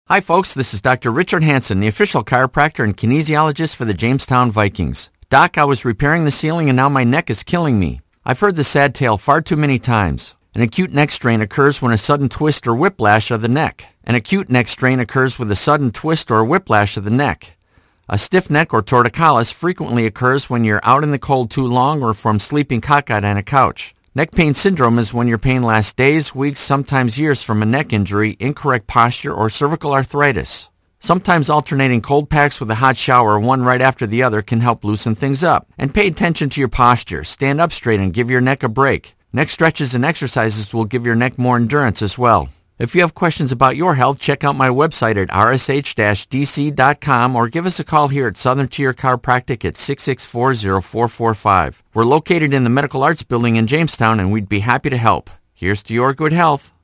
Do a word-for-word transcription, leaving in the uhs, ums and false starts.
Hi folks, this is Doctor Richard Hansen, the official chiropractor and kinesiologist for the Jamestown Vikings. Doc, I was repairing the ceiling and now my neck is killing me. I've heard the sad tale far too many times. An acute neck strain occurs when a sudden twist or whiplash of the neck. An acute neck strain occurs with a sudden twist or whiplash of the neck. A stiff neck or torticollis frequently occurs when you're out in the cold too long or from sleeping cockeyed on a couch. Neck pain syndrome is when your pain lasts days, weeks, sometimes years from a neck injury, incorrect posture, or cervical arthritis. Sometimes alternating cold packs with a hot shower, one right after the other, can help loosen things up. And pay attention to your posture. Stand up straight and give your neck a break. Neck stretches and exercises will give your neck more endurance as well. If you have questions about your health, check out my website at r s h dash d c dot com or give us a call here at Southern Tier Chiropractic at six six four, zero four four five. We're located in the Medical Arts Building in Jamestown, and we'd be happy to help. Here's to your good health.